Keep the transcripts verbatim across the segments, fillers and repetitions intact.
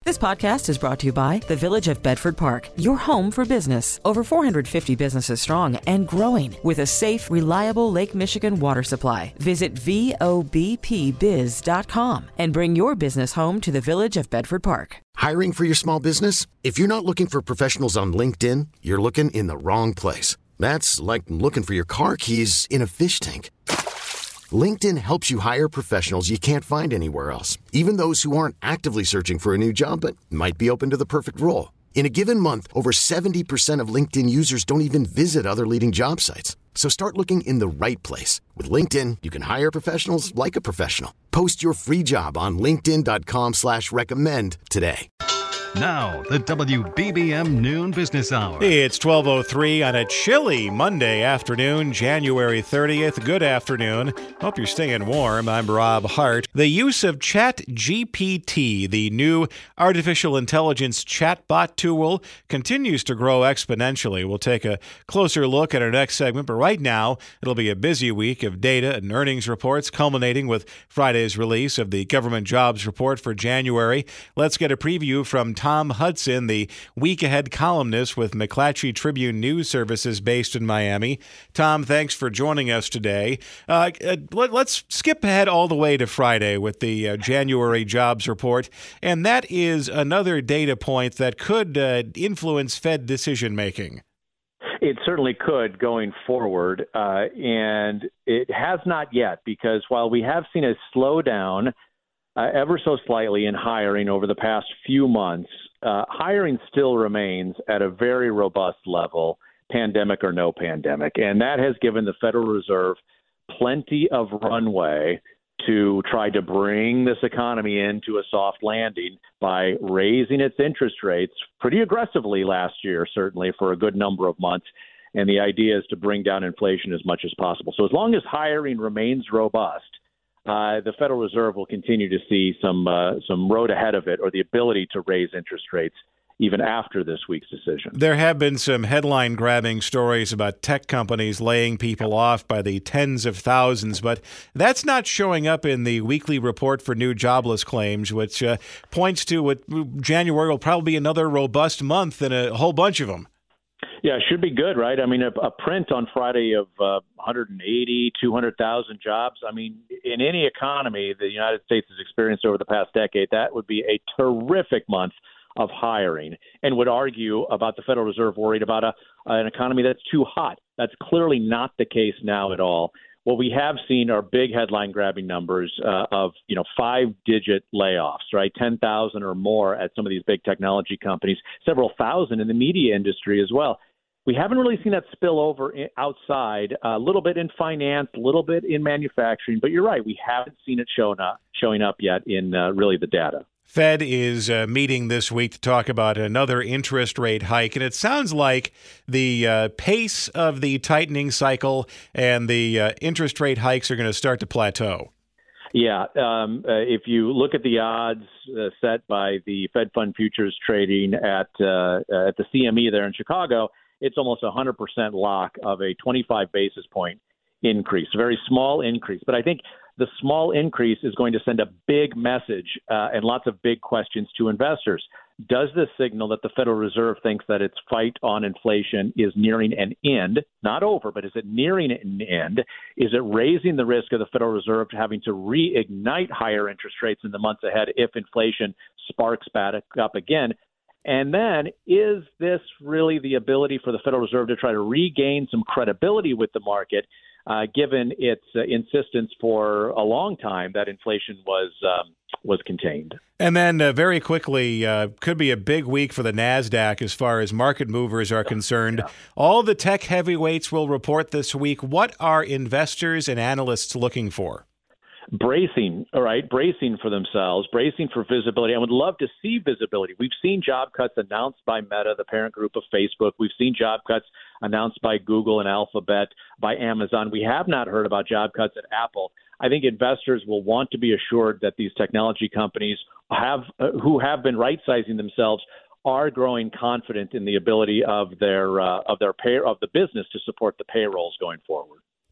This podcast is brought to you by the Village of Bedford Park, your home for business. Over four hundred fifty businesses strong and growing with a safe, reliable Lake Michigan water supply. Visit V O B P biz dot com and bring your business home to the Village of Bedford Park. Hiring for your small business? If you're not looking for professionals on LinkedIn, you're looking in the wrong place. That's like looking for your car keys in a fish tank. LinkedIn helps you hire professionals you can't find anywhere else, even those who aren't actively searching for a new job but might be open to the perfect role. In a given month, over seventy percent of LinkedIn users don't even visit other leading job sites. So start looking in the right place. With LinkedIn, you can hire professionals like a professional. Post your free job on linkedin dot com slash recommend today. Now, the W B B M Noon Business Hour. It's twelve oh three on a chilly Monday afternoon, January thirtieth. Good afternoon. Hope you're staying warm. I'm Rob Hart. The use of ChatGPT, the new artificial intelligence chatbot tool, continues to grow exponentially. We'll take a closer look at our next segment, but right now, it'll be a busy week of data and earnings reports, culminating with Friday's release of the government jobs report for January. Let's get a preview from Tom Hudson, the week ahead columnist with McClatchy Tribune News Services based in Miami. Tom, thanks for joining us today. Uh, let, let's skip ahead all the way to Friday with the uh, January jobs report. And that is another data point that could uh, influence Fed decision making. It certainly could going forward, uh, and it has not yet, because while we have seen a slowdown Uh, ever so slightly in hiring over the past few months, uh, hiring still remains at a very robust level, pandemic or no pandemic. And that has given the Federal Reserve plenty of runway to try to bring this economy into a soft landing by raising its interest rates pretty aggressively last year, certainly for a good number of months. And the idea is to bring down inflation as much as possible. So as long as hiring remains robust, Uh, the Federal Reserve will continue to see some uh, some road ahead of it, or the ability to raise interest rates even after this week's decision. There have been some headline-grabbing stories about tech companies laying people off by the tens of thousands, but that's not showing up in the weekly report for new jobless claims, which uh, points to what January will probably be another robust month and a whole bunch of them. Yeah, it should be good, right? I mean, a, a print on Friday of uh, one hundred eighty, two hundred thousand jobs. I mean, in any economy the United States has experienced over the past decade, that would be a terrific month of hiring, and would argue about the Federal Reserve worried about a, an economy that's too hot. That's clearly not the case now at all. What we have seen are big headline-grabbing numbers uh, of, you know, five-digit layoffs, right? ten thousand or more at some of these big technology companies, several thousand in the media industry as well. We haven't really seen that spill over outside, a little bit in finance, a little bit in manufacturing. But you're right, we haven't seen it showing up, showing up yet in uh, really the data. Fed is uh, meeting this week to talk about another interest rate hike, and it sounds like the uh, pace of the tightening cycle and the uh, interest rate hikes are going to start to plateau. Yeah, um, uh, if you look at the odds uh, set by the Fed Fund Futures trading at uh, at the C M E there in Chicago, it's almost a one hundred percent lock of a twenty-five basis point increase, a very small increase. But I think the small increase is going to send a big message uh, and lots of big questions to investors. Does this signal that the Federal Reserve thinks that its fight on inflation is nearing an end, not over, but is it nearing an end? Is it raising the risk of the Federal Reserve having to reignite higher interest rates in the months ahead if inflation sparks back up again? And then, is this really the ability for the Federal Reserve to try to regain some credibility with the market, uh, given its uh, insistence for a long time that inflation was um, was contained? And then uh, very quickly, uh, could be a big week for the NASDAQ as far as market movers are concerned. Yeah. All the tech heavyweights will report this week. What are investors and analysts looking for? Bracing, all right, bracing for themselves, bracing for visibility. I would love to see visibility. We've seen job cuts announced by Meta, the parent group of Facebook. We've seen job cuts announced by Google and Alphabet, by Amazon. We have not heard about job cuts at Apple. I think investors will want to be assured that these technology companies have, uh, who have been right-sizing themselves, are growing confident in the ability of their uh, of their pay of the business to support the payrolls going forward.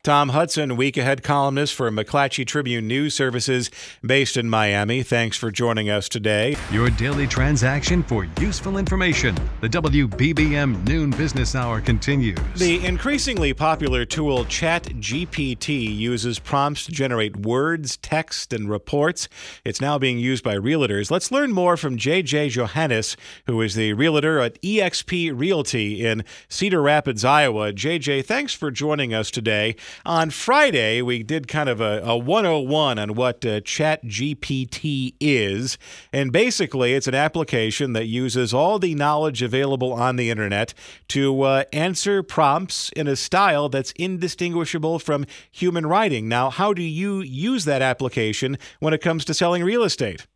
Tom Hudson, week ahead columnist for McClatchy Tribune News Services based in Miami. Thanks for joining us today. Your daily transaction for useful information. The W B B M Noon Business Hour continues. The increasingly popular tool ChatGPT uses prompts to generate words, text, and reports. It's now being used by realtors. Let's learn more from J J Johannes, who is the realtor at E X P Realty in Cedar Rapids, Iowa. J J, thanks for joining us today. On Friday, we did kind of a, a one oh one on what uh, ChatGPT is. And basically, it's an application that uses all the knowledge available on the internet to uh, answer prompts in a style that's indistinguishable from human writing. Now, how do you use that application when it comes to selling real estate?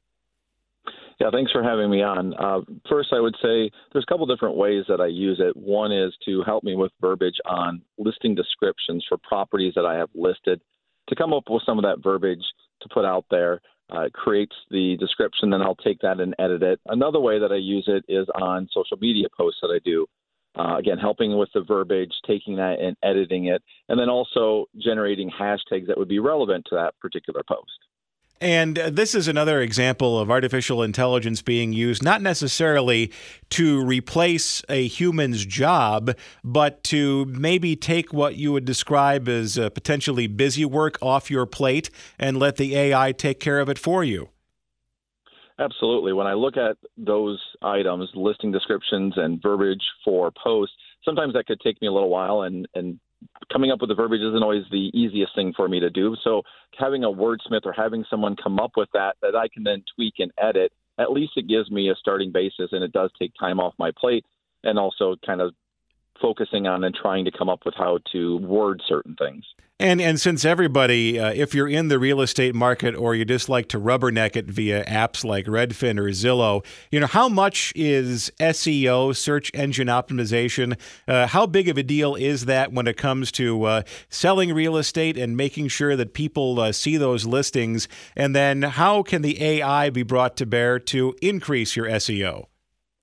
Yeah, thanks for having me on. Uh, first, I would say there's a couple different ways that I use it. One is to help me with verbiage on listing descriptions for properties that I have listed, to come up with some of that verbiage to put out there. Uh, it creates the description, then I'll take that and edit it. Another way that I use it is on social media posts that I do. Uh, again, helping with the verbiage, taking that and editing it, and then also generating hashtags that would be relevant to that particular post. And this is another example of artificial intelligence being used not necessarily to replace a human's job, but to maybe take what you would describe as uh, potentially busy work off your plate and let the A I take care of it for you. Absolutely. When I look at those items, listing descriptions and verbiage for posts, sometimes that could take me a little while, and, and coming up with the verbiage isn't always the easiest thing for me to do. So having a wordsmith or having someone come up with that, that I can then tweak and edit, at least it gives me a starting basis, and it does take time off my plate, and also kind of focusing on and trying to come up with how to word certain things. And and since everybody, uh, if you're in the real estate market or you just like to rubberneck it via apps like Redfin or Zillow, you know, how much is S E O, search engine optimization, uh, how big of a deal is that when it comes to uh, selling real estate and making sure that people uh, see those listings? And then how can the A I be brought to bear to increase your S E O?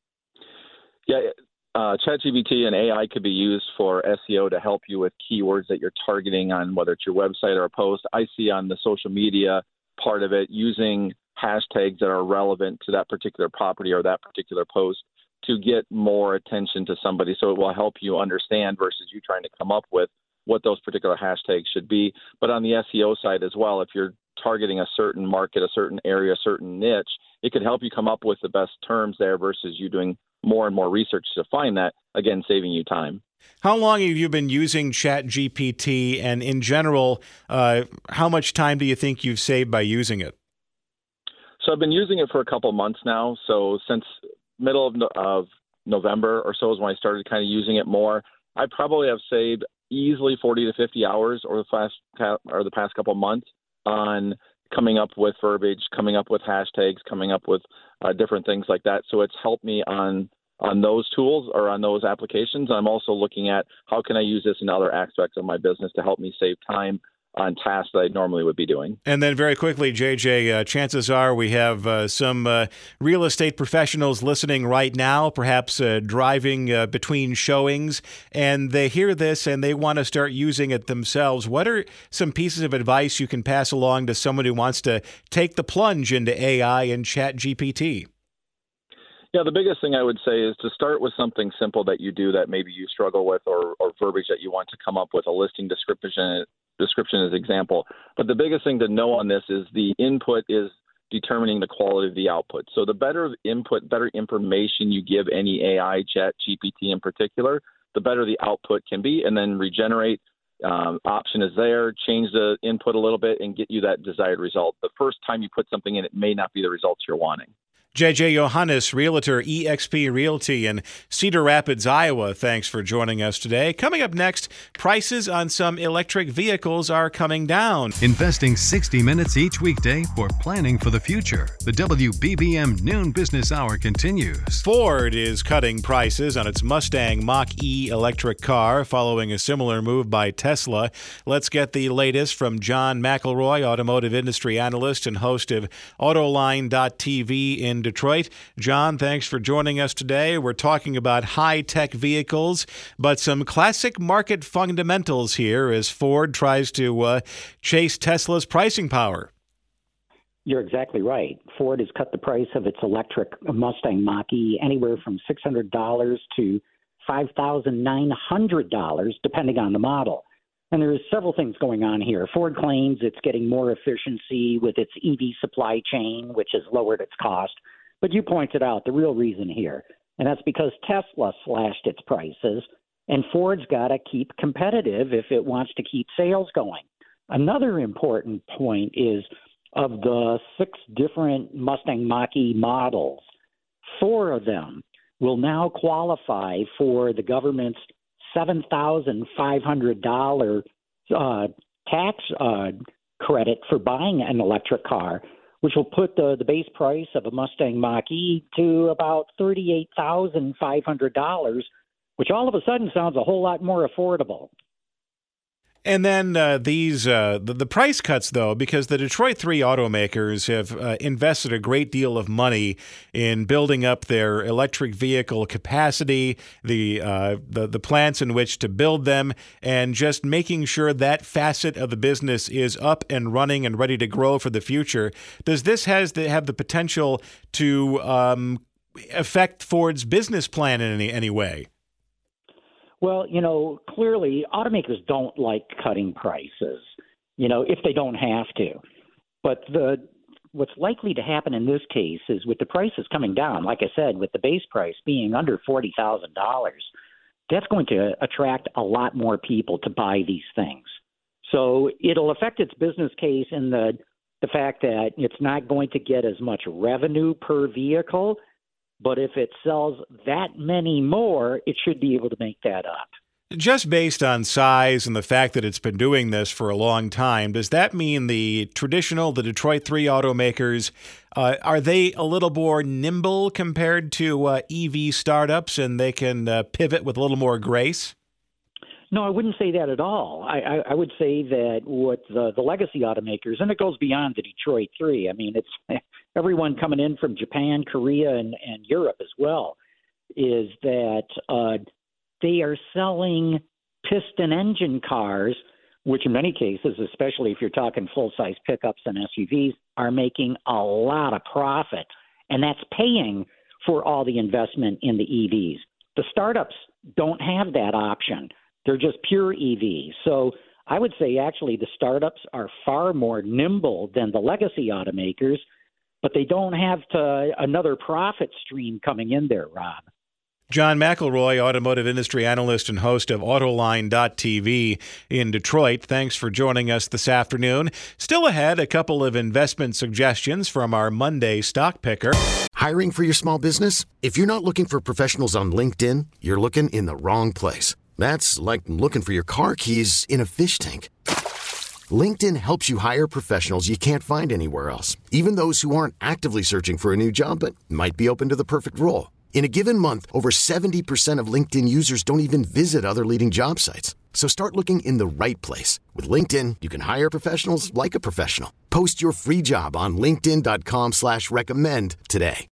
Yeah. Uh, ChatGPT and A I could be used for S E O to help you with keywords that you're targeting on, whether it's your website or a post. I see on the social media part of it using hashtags that are relevant to that particular property or that particular post to get more attention to somebody. So it will help you understand versus you trying to come up with what those particular hashtags should be. But on the S E O side as well, if you're targeting a certain market, a certain area, a certain niche, it could help you come up with the best terms there versus you doing more and more research to find that, again, saving you time. How long have you been using ChatGPT, and in general, uh, how much time do you think you've saved by using it? So I've been using it for a couple months now. So since middle of, of November or so is when I started kind of using it more. I probably have saved easily forty to fifty hours over the past, or the past couple months on coming up with verbiage, coming up with hashtags, coming up with uh, different things like that. So it's helped me on on those tools or on those applications. I'm also looking at how can I use this in other aspects of my business to help me save time on tasks that I normally would be doing. And then very quickly, J J, uh, chances are we have uh, some uh, real estate professionals listening right now, perhaps uh, driving uh, between showings, and they hear this and they want to start using it themselves. What are some pieces of advice you can pass along to someone who wants to take the plunge into A I and ChatGPT? Yeah, the biggest thing I would say is to start with something simple that you do that maybe you struggle with, or, or verbiage that you want to come up with, a listing description description as example. But the biggest thing to know on this is the input is determining the quality of the output. So the better input, better information you give any A I, Chat G P T in particular, the better the output can be. And then regenerate um, option is there, change the input a little bit and get you that desired result. The first time you put something in, it may not be the results you're wanting. J J Johannes, realtor, E X P Realty in Cedar Rapids, Iowa. Thanks for joining us today. Coming up next, prices on some electric vehicles are coming down. Investing sixty minutes each weekday for planning for the future. The W B B M Noon Business Hour continues. Ford is cutting prices on its Mustang Mach-E electric car following a similar move by Tesla. Let's get the latest from John McElroy, automotive industry analyst and host of Autoline dot T V in Detroit. John, thanks for joining us today. We're talking about high-tech vehicles, but some classic market fundamentals here as Ford tries to uh, chase Tesla's pricing power. You're exactly right. Ford has cut the price of its electric Mustang Mach-E anywhere from six hundred dollars to five thousand nine hundred dollars, depending on the model. And there's several things going on here. Ford claims it's getting more efficiency with its E V supply chain, which has lowered its cost. But you pointed out the real reason here, and that's because Tesla slashed its prices, and Ford's got to keep competitive if it wants to keep sales going. Another important point is of the six different Mustang Mach-E models, four of them will now qualify for the government's seven thousand five hundred dollars uh, tax uh, credit for buying an electric car, which will put the, the base price of a Mustang Mach-E to about thirty-eight thousand five hundred dollars, which all of a sudden sounds a whole lot more affordable. And then uh, these uh, the, the price cuts, though, because the Detroit three automakers have uh, invested a great deal of money in building up their electric vehicle capacity, the, uh, the the plants in which to build them, and just making sure that facet of the business is up and running and ready to grow for the future. Does this has the, have the potential to um, affect Ford's business plan in any, any way? Well, you know, clearly automakers don't like cutting prices, you know, if they don't have to. But the what's likely to happen in this case is with the prices coming down, like I said, with the base price being under forty thousand dollars, that's going to attract a lot more people to buy these things. So it'll affect its business case in the the fact that it's not going to get as much revenue per vehicle. But if it sells that many more, it should be able to make that up. Just based on size and the fact that it's been doing this for a long time, does that mean the traditional, the Detroit three automakers, uh, are they a little more nimble compared to uh, E V startups and they can uh, pivot with a little more grace? No, I wouldn't say that at all. I, I, I would say that what the, the legacy automakers, and it goes beyond the Detroit three. I mean, it's everyone coming in from Japan, Korea, and, and Europe as well, is that uh, they are selling piston engine cars, which in many cases, especially if you're talking full-size pickups and S U Vs, are making a lot of profit. And that's paying for all the investment in the E Vs. The startups don't have that option. They're just pure E Vs. So I would say actually the startups are far more nimble than the legacy automakers, but they don't have to, another profit stream coming in there, Rob. John McElroy, automotive industry analyst and host of Autoline dot T V in Detroit. Thanks for joining us this afternoon. Still ahead, a couple of investment suggestions from our Monday stock picker. Hiring for your small business? If you're not looking for professionals on LinkedIn, you're looking in the wrong place. That's like looking for your car keys in a fish tank. LinkedIn helps you hire professionals you can't find anywhere else, even those who aren't actively searching for a new job but might be open to the perfect role. In a given month, over seventy percent of LinkedIn users don't even visit other leading job sites. So start looking in the right place. With LinkedIn, you can hire professionals like a professional. Post your free job on linkedin dot com slash recommend today.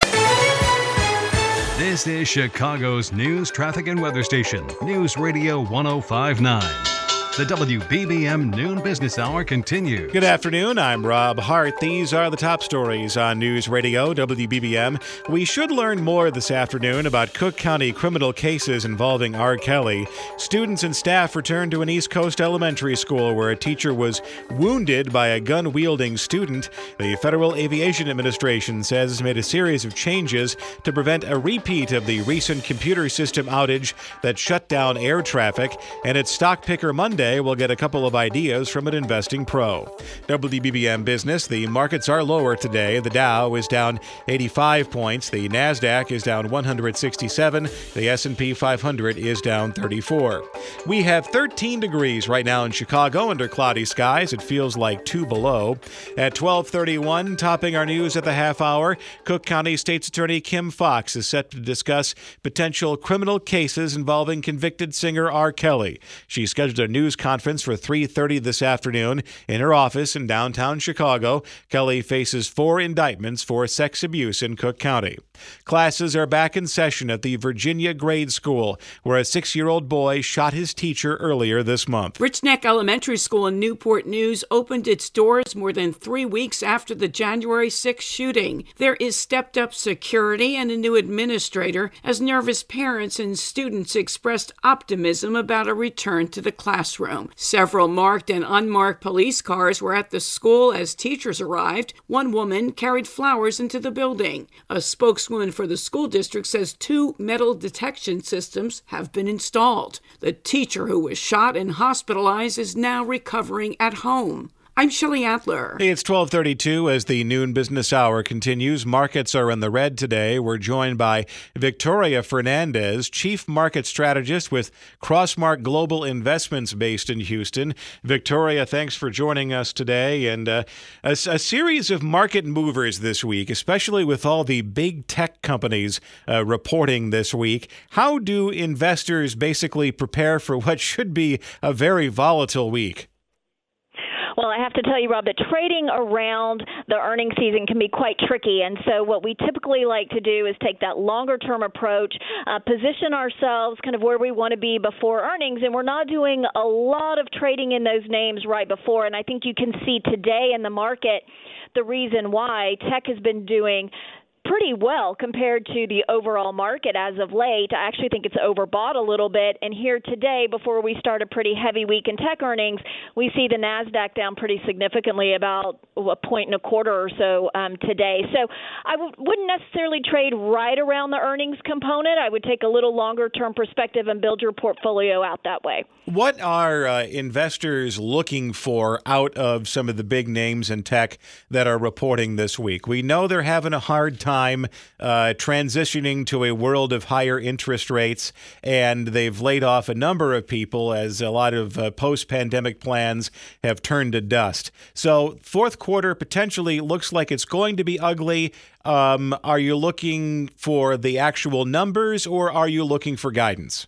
This is Chicago's news, traffic, and weather station, News Radio one oh five point nine. The W B B M Noon Business Hour continues. Good afternoon. I'm Rob Hart. These are the top stories on News Radio W B B M. We should learn more this afternoon about Cook County criminal cases involving R. Kelly. Students and staff returned to an East Coast elementary school where a teacher was wounded by a gun-wielding student. The Federal Aviation Administration says it's made a series of changes to prevent a repeat of the recent computer system outage that shut down air traffic. And it's Stock Picker Monday. We'll get a couple of ideas from an investing pro. W B B M Business, the markets are lower today. The Dow is down eighty-five points. The NASDAQ is down one hundred sixty-seven. The S and P five hundred is down thirty-four. We have thirteen degrees right now in Chicago under cloudy skies. It feels like two below. At twelve thirty-one, topping our news at the half hour, Cook County State's Attorney Kim Foxx is set to discuss potential criminal cases involving convicted singer R. Kelly. She scheduled a news news conference for three thirty this afternoon in her office in downtown Chicago. Kelly faces four indictments for sex abuse in Cook County. Classes are back in session at the Virginia Grade School, where a six-year-old boy shot his teacher earlier this month. Rich Neck Elementary School in Newport News opened its doors more than three weeks after the January sixth shooting. There is stepped-up security and a new administrator as nervous parents and students expressed optimism about a return to the classroom. Several marked and unmarked police cars were at the school as teachers arrived. One woman carried flowers into the building. A spokeswoman for the school district says two metal detection systems have been installed. The teacher who was shot and hospitalized is now recovering at home. I'm Shelley Adler. Hey, it's twelve thirty-two as the noon business hour continues. Markets are in the red today. We're joined by Victoria Fernandez, Chief Market Strategist with Crossmark Global Investments based in Houston. Victoria, thanks for joining us today. And uh, a, a series of market movers this week, especially with all the big tech companies uh, reporting this week. How do investors basically prepare for what should be a very volatile week? Well, I have to tell you, Rob, that trading around the earnings season can be quite tricky. And so what we typically like to do is take that longer-term approach, uh, position ourselves kind of where we want to be before earnings. And we're not doing a lot of trading in those names right before. And I think you can see today in the market the reason why. Tech has been doing pretty well compared to the overall market as of late. I actually think it's overbought a little bit. And here today, before we start a pretty heavy week in tech earnings, we see the NASDAQ down pretty significantly, about a point and a quarter or so um, today. So I w- wouldn't necessarily trade right around the earnings component. I would take a little longer term perspective and build your portfolio out that way. What are uh, investors looking for out of some of the big names in tech that are reporting this week? We know they're having a hard time uh, transitioning to a world of higher interest rates, and they've laid off a number of people as a lot of uh, post-pandemic plans have turned to dust. So fourth quarter potentially looks like it's going to be ugly. Um, are you looking for the actual numbers, or are you looking for guidance?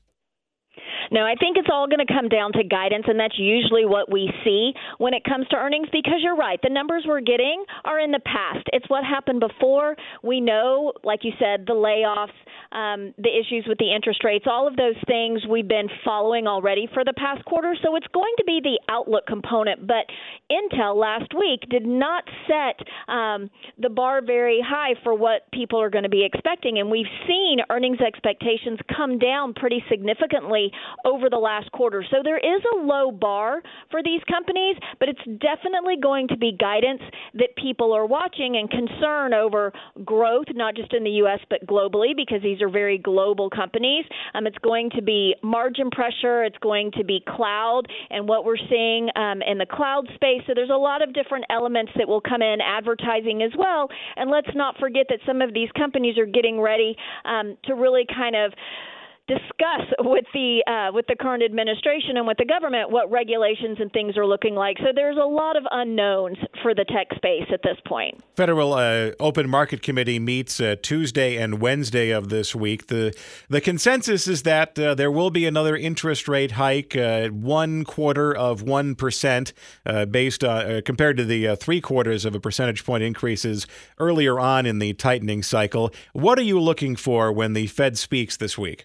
No, I think it's all going to come down to guidance, and that's usually what we see when it comes to earnings, because you're right. The numbers we're getting are in the past. It's what happened before. We know, like you said, the layoffs, um, the issues with the interest rates, all of those things we've been following already for the past quarter. So it's going to be the outlook component. But Intel last week did not set um, the bar very high for what people are going to be expecting. And we've seen earnings expectations come down pretty significantly over the last quarter. So there is a low bar for these companies, but it's definitely going to be guidance that people are watching and concern over growth, not just in the U S, but globally, because these are very global companies. Um, it's going to be margin pressure. It's going to be cloud and what we're seeing um, in the cloud space. So there's a lot of different elements that will come in, advertising as well. And let's not forget that some of these companies are getting ready um, to really kind of discuss with the uh, with the current administration and with the government what regulations and things are looking like. So there's a lot of unknowns for the tech space at this point. Federal uh, Open Market Committee meets uh, Tuesday and Wednesday of this week. The the consensus is that uh, there will be another interest rate hike, uh, one quarter of one percent, uh, based on uh, compared to the uh, three quarters of a percentage point increases earlier on in the tightening cycle. What are you looking for when the Fed speaks this week?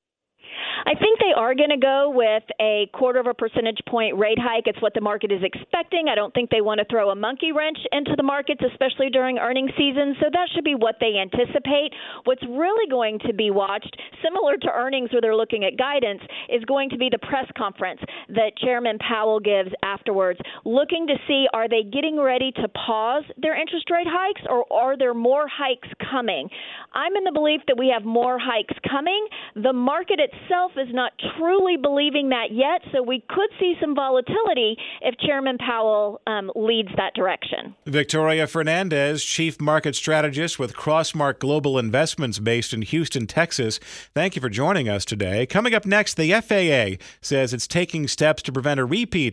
I think they are going to go with a quarter of a percentage point rate hike. It's what the market is expecting. I don't think they want to throw a monkey wrench into the markets, especially during earnings season. So that should be what they anticipate. What's really going to be watched, similar to earnings where they're looking at guidance, is going to be the press conference that Chairman Powell gives afterwards, looking to see, are they getting ready to pause their interest rate hikes, or are there more hikes coming? I'm in the belief that we have more hikes coming. The market itself is not truly believing that yet, so we could see some volatility if Chairman Powell um, leads that direction. Victoria Fernandez, Chief Market Strategist with Crossmark Global Investments based in Houston, Texas. Thank you for joining us today. Coming up next, the F A A says it's taking steps to prevent a repeat of a computer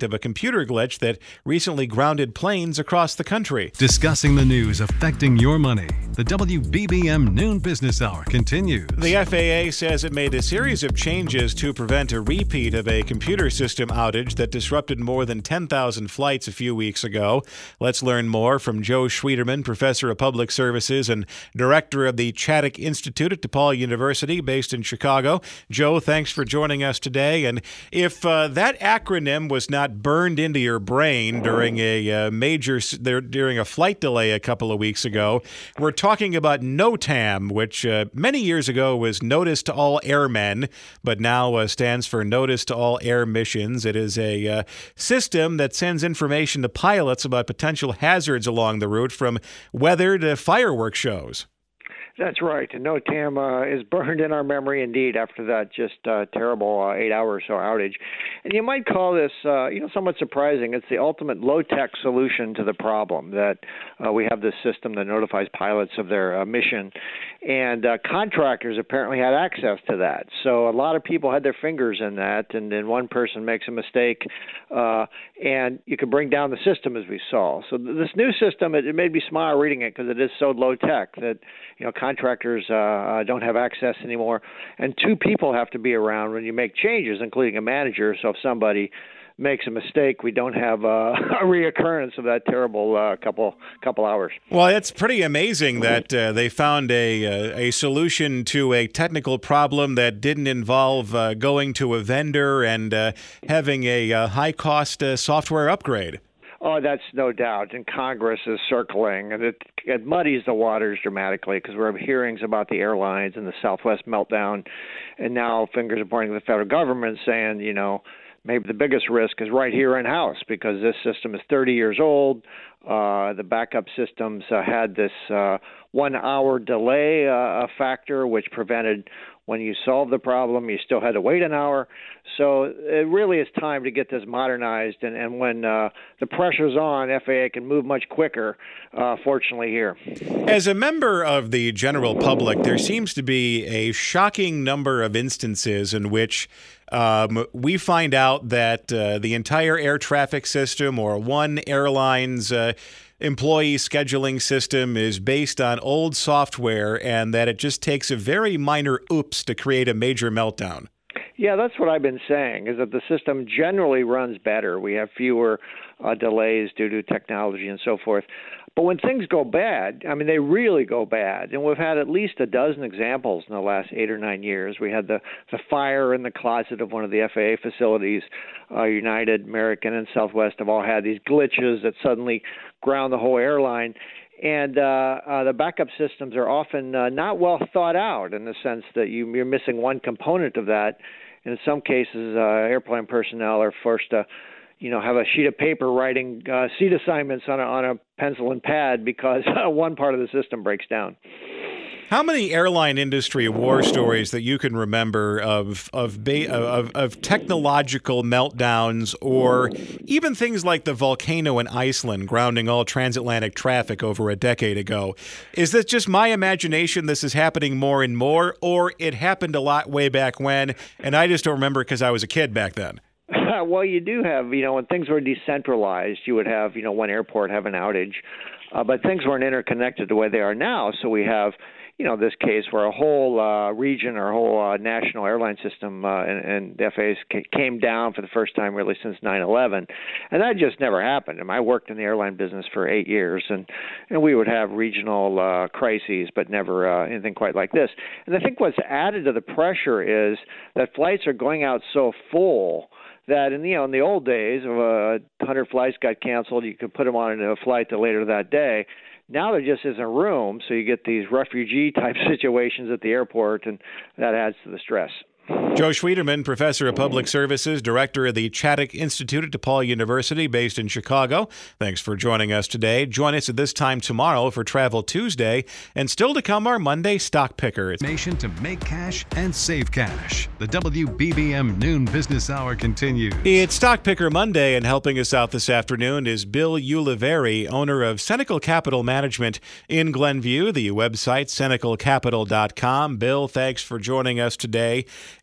computer glitch that recently grounded planes across the country. Discussing the news affecting your money. The W B B M Noon Business Hour continues. The F A A says it made a series of changes to prevent a repeat of a computer system outage that disrupted more than ten thousand flights a few weeks ago. Let's learn more from Joe Schwieterman, Professor of Public Services and Director of the Chaddick Institute at DePaul University, based in Chicago. Joe, thanks for joining us today. And if uh, that acronym was not burned into your brain during a uh, major during a flight delay a couple of weeks ago, we're talking about NOTAM, which uh, many years ago was Notice to All Airmen, but now uh, stands for Notice to All Air Missions. It is a uh, system that sends information to pilots about potential hazards along the route, from weather to fireworks shows. That's right. And NOTAM uh, is burned in our memory indeed after that just uh, terrible uh, eight-hour or so outage. And you might call this, uh, you know, somewhat surprising. It's the ultimate low-tech solution to the problem that uh, we have this system that notifies pilots of their uh, mission. And uh, contractors apparently had access to that. So a lot of people had their fingers in that, and then one person makes a mistake, uh, and you could bring down the system, as we saw. So th- this new system, it, it made me smile reading it because it is so low-tech that, you know, contractors uh, uh, don't have access anymore, and two people have to be around when you make changes, including a manager. So if somebody makes a mistake, we don't have uh, a reoccurrence of that terrible uh, couple couple hours. Well, it's pretty amazing that uh, they found a uh, a solution to a technical problem that didn't involve uh, going to a vendor and uh, having a uh, high-cost uh, software upgrade. Oh, that's no doubt. And Congress is circling, and it, it muddies the waters dramatically because we have hearings about the airlines and the Southwest meltdown, and now fingers are pointing to the federal government saying, you know, maybe the biggest risk is right here in-house because this system is thirty years old. Uh, the backup systems uh, had this uh, one-hour delay uh, factor, which prevented when you solve the problem, you still had to wait an hour. So it really is time to get this modernized. And, and when uh, the pressure's on, F A A can move much quicker, uh, fortunately, here. As a member of the general public, there seems to be a shocking number of instances in which um, we find out that uh, the entire air traffic system or one airline's uh, employee scheduling system is based on old software, and that it just takes a very minor oops to create a major meltdown. Yeah, that's what I've been saying, is that the system generally runs better. We have fewer uh, delays due to technology and so forth. But when things go bad, I mean, they really go bad. And we've had at least a dozen examples in the last eight or nine years. We had the, the fire in the closet of one of the F A A facilities. Uh, United, American, and Southwest have all had these glitches that suddenly ground the whole airline. And uh, uh, the backup systems are often uh, not well thought out in the sense that you, you're missing one component of that. And in some cases, uh, airplane personnel are forced to, you know, have a sheet of paper writing uh, seat assignments on a, on a pencil and pad because uh, one part of the system breaks down. How many airline industry war stories that you can remember of of, ba- of of technological meltdowns, or even things like the volcano in Iceland grounding all transatlantic traffic over a decade ago? Is this just my imagination, this is happening more and more, or it happened a lot way back when, and I just don't remember because I was a kid back then? Well, you do have, you know, when things were decentralized, you would have, you know, one airport have an outage, uh, but things weren't interconnected the way they are now. So we have, you know, this case where a whole uh, region or a whole uh, national airline system uh, and, and the F A A came down for the first time really since nine eleven. And that just never happened. I mean, I worked in the airline business for eight years, and, and we would have regional uh, crises, but never uh, anything quite like this. And I think what's added to the pressure is that flights are going out so full that in, you know, in the old days, if uh, one hundred flights got canceled, you could put them on a flight to later that day. Now there just isn't room, so you get these refugee-type situations at the airport, and that adds to the stress. Joe Schwieterman, Professor of Public Services, Director of the Chaddick Institute at DePaul University, based in Chicago. Thanks for joining us today. Join us at this time tomorrow for Travel Tuesday, and still to come, our Monday Stock Picker. Information to make cash and save cash. The W B B M Noon Business Hour continues. It's Stock Picker Monday, and helping us out this afternoon is Bill Ulivari, owner of Senecal Capital Management in Glenview, the website senecal capital dot com. Bill, thanks for joining us today.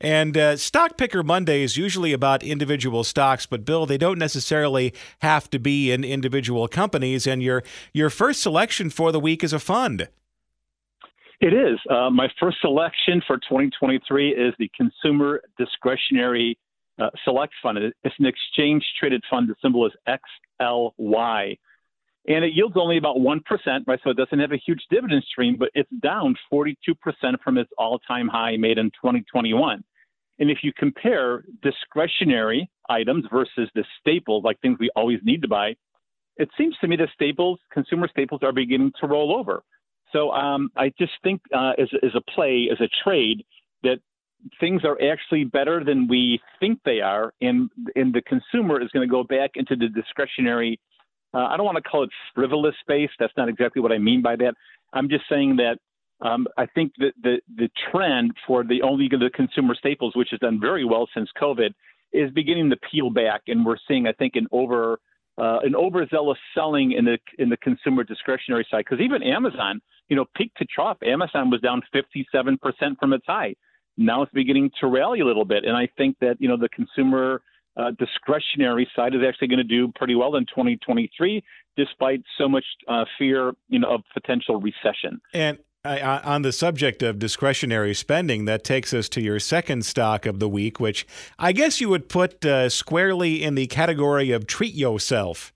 And uh, Stock Picker Monday is usually about individual stocks, but Bill, they don't necessarily have to be in individual companies. And your your first selection for the week is a fund. It is. Uh, my first selection for twenty twenty-three is the Consumer Discretionary uh, Select Fund. It's an exchange-traded fund. The symbol is X L Y. And it yields only about one percent, right? So it doesn't have a huge dividend stream, but it's down forty-two percent from its all-time high made in twenty twenty-one. And if you compare discretionary items versus the staples, like things we always need to buy, it seems to me that staples, consumer staples, are beginning to roll over. So um, I just think uh, as, as a play, as a trade, that things are actually better than we think they are, and, and the consumer is going to go back into the discretionary Uh, I don't want to call it frivolous space. That's not exactly what I mean by that. I'm just saying that um, I think that the, the trend for the only the consumer staples, which has done very well since COVID, is beginning to peel back. And we're seeing, I think, an over uh, an overzealous selling in the in the consumer discretionary side. Because even Amazon, you know, peak to trough, Amazon was down fifty-seven percent from its high. Now it's beginning to rally a little bit. And I think that, you know, the consumer Uh, discretionary side is actually going to do pretty well in twenty twenty-three, despite so much uh, fear, you know, of potential recession. And uh, on the subject of discretionary spending, that takes us to your second stock of the week, which I guess you would put uh, squarely in the category of treat yourself.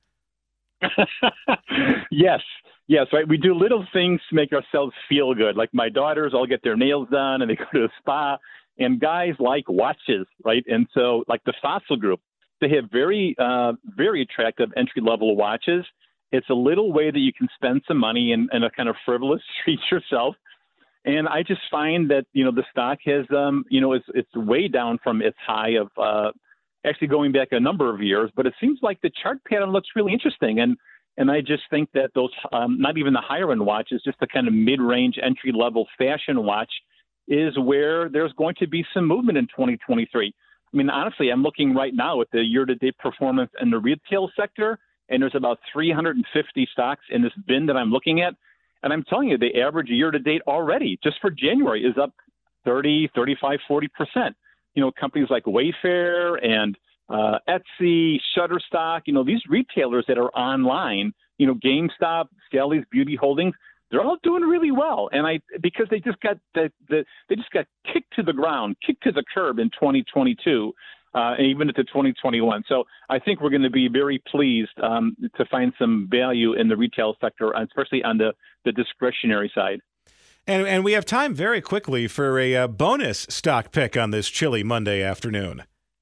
Yes. Yes, right. We do little things to make ourselves feel good. Like my daughters all get their nails done and they go to a spa. And guys like watches, right? And so like the Fossil Group, they have very, uh, very attractive entry-level watches. It's a little way that you can spend some money and, and a kind of frivolous treat yourself. And I just find that, you know, the stock has, um, you know, it's, it's way down from its high of uh, actually going back a number of years. But it seems like the chart pattern looks really interesting. And and I just think that those, um, not even the higher-end watches, just the kind of mid-range entry-level fashion watch is where there's going to be some movement in twenty twenty-three. I mean, honestly, I'm looking right now at the year-to-date performance in the retail sector, and there's about three hundred fifty stocks in this bin that I'm looking at. And I'm telling you, the average year-to-date already, just for January, is up thirty, thirty-five, forty percent. You know, companies like Wayfair and uh, Etsy, Shutterstock, you know, these retailers that are online, you know, GameStop, Scally's Beauty Holdings, they're all doing really well, and I because they just got the, the they just got kicked to the ground, kicked to the curb in twenty twenty-two, uh, and even into twenty twenty-one. So I think we're going to be very pleased um, to find some value in the retail sector, especially on the, the discretionary side. And and we have time very quickly for a uh, bonus stock pick on this chilly Monday afternoon.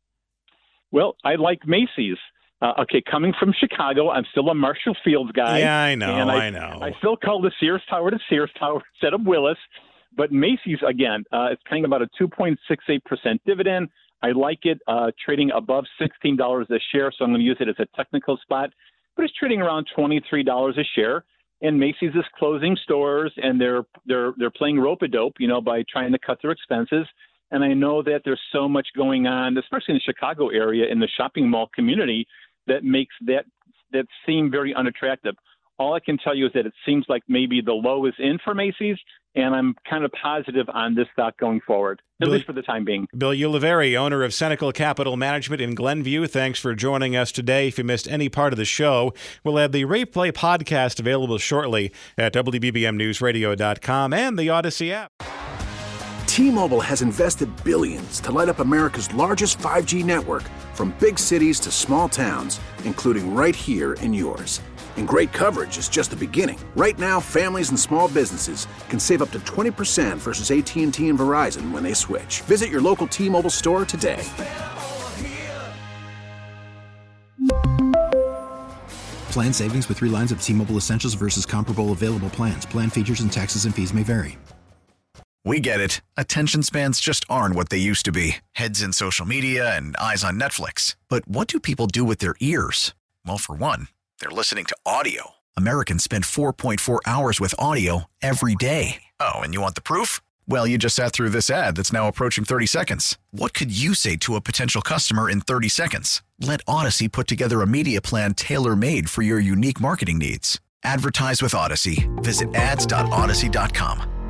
Well, I like Macy's. Uh, okay, coming from Chicago, I'm still a Marshall Fields guy. Yeah, I know, and I, I know. I still call the Sears Tower to Sears Tower instead of Willis. But Macy's, again, uh, it's paying about a two point six eight percent dividend. I like it uh, trading above sixteen dollars a share, so I'm going to use it as a technical spot. But it's trading around twenty-three dollars a share. And Macy's is closing stores, and they're they're they're playing rope-a-dope, you know, by trying to cut their expenses. And I know that there's so much going on, especially in the Chicago area, in the shopping mall community, that makes that that seem very unattractive. All I can tell you is that it seems like maybe the low is in for Macy's, and I'm kind of positive on this stock going forward, at Bill, least for the time being. Bill Ulivari, owner of Senecal Capital Management in Glenview, thanks for joining us today. If you missed any part of the show, we'll have the replay podcast available shortly at W B B M news radio dot com and the Odyssey app. T-Mobile has invested billions to light up America's largest five G network, from big cities to small towns, including right here in yours. And great coverage is just the beginning. Right now, families and small businesses can save up to twenty percent versus A T and T and Verizon when they switch. Visit your local T-Mobile store today. Plan savings with three lines of T-Mobile Essentials versus comparable available plans. Plan features and taxes and fees may vary. We get it. Attention spans just aren't what they used to be. Heads in social media and eyes on Netflix. But what do people do with their ears? Well, for one, they're listening to audio. Americans spend four point four hours with audio every day. Oh, and you want the proof? Well, you just sat through this ad that's now approaching thirty seconds. What could you say to a potential customer in thirty seconds? Let Odyssey put together a media plan tailor-made for your unique marketing needs. Advertise with Odyssey. Visit ads dot odyssey dot com.